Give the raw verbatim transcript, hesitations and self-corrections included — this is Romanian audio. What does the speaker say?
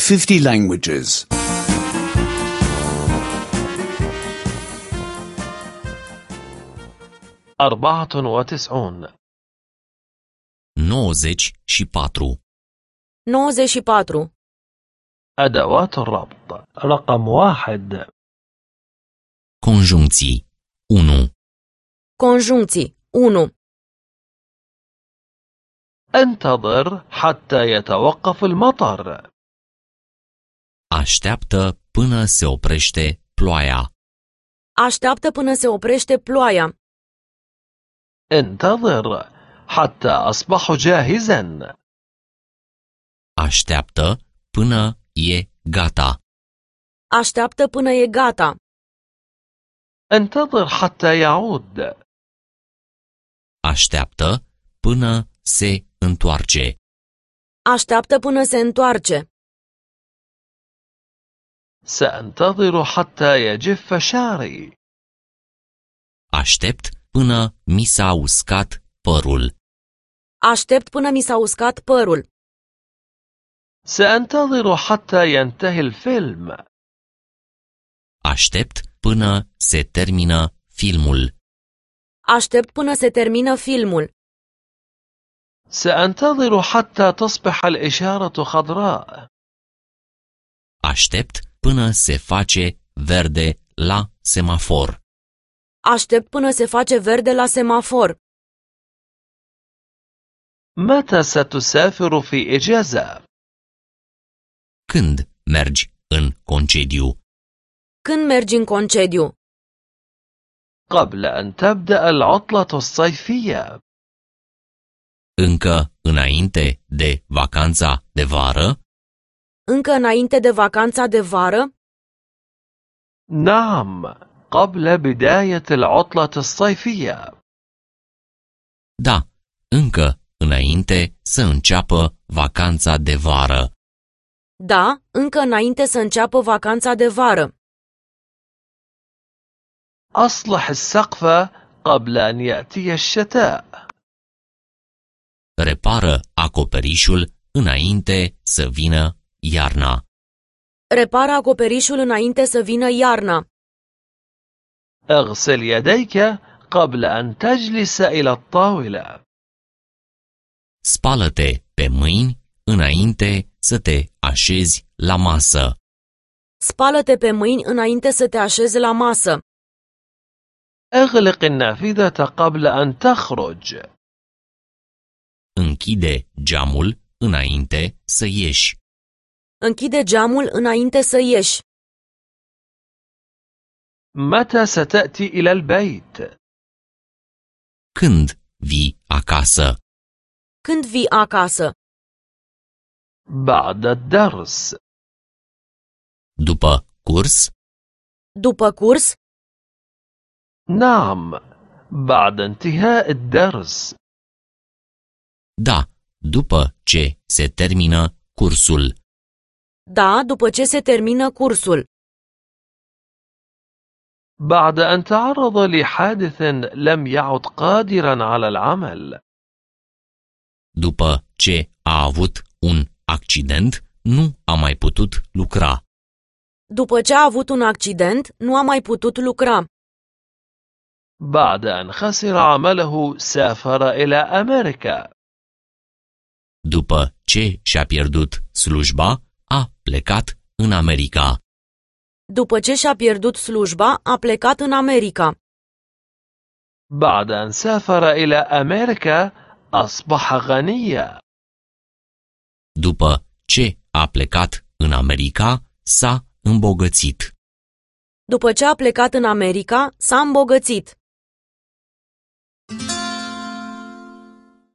fifty languages. أربعة وتسعون. nouăzeci și patru. nouăzeci și patru. أدوات الربط. رقم واحد. Conjuncții. unu. Conjuncții. unu. انتظر حتى يتوقف المطر. Așteaptă până se oprește ploaia. Așteaptă până se oprește ploaia. انتظر حتى أصبح جاهزا. Așteaptă până e gata. Așteaptă până e gata. انتظر حتى يعود. Așteaptă până se întoarce. Așteaptă până se întoarce. سأنتظر حتى يجف شعري. Aștept până mi s-a uscat părul. Aștept până mi s-a uscat părul. سأنتظر حتى ينتهي الفيلم. Aștept până se termină filmul. Aștept până se termină filmul. سأنتظر حتى تصبح الإشارة خضراء. Aștept până se face verde la semafor. Aștept până se face verde la semafor. متى ستسافر في إجازة؟ Când mergi în concediu? Când mergi în concediu? قبل أن تبدأ العطلة الصيفية. Încă înainte de vacanța de vară? Încă înainte de vacanța de vară? نعم، قبل بداية العطلة الصيفية. Da, încă înainte să înceapă vacanța de vară. Da, încă înainte să înceapă vacanța de vară. أصلح السقف قبل أن يأتي الشتاء. Repară acoperișul înainte să vină iarna. Repară acoperișul înainte să vină iarna. اغسل يديك قبل أن تجلس إلى الطاولة. Spală-te pe mâini înainte să te așezi la masă. Spală-te pe mâini înainte să te așezi la masă. اغلق النافذة قبل أن تخرج. Închide geamul înainte să ieși. Închide geamul înainte să ieși. متى ستأتي إلى البيت؟ Când vii acasă? Când vii acasă? بعد الدرس. După curs? După curs? نعم، بعد انتهاء الدرس. Da, după ce se termină cursul. Da, după ce se termină cursul. بعد أن تعرض لحادث لم يعد قادرا على العمل. După ce a avut un accident, nu a mai putut lucra. După ce a avut un accident, nu a mai putut lucra. بعد أن خسر عمله سافر إلى أمريكا. După ce și-a pierdut slujba, a plecat în America. După ce și-a pierdut slujba, a plecat în America. بعد أن سافر إلى أمريكا أصبح غنيا. După ce a plecat în America, s-a îmbogățit. După ce a plecat în America, s-a îmbogățit.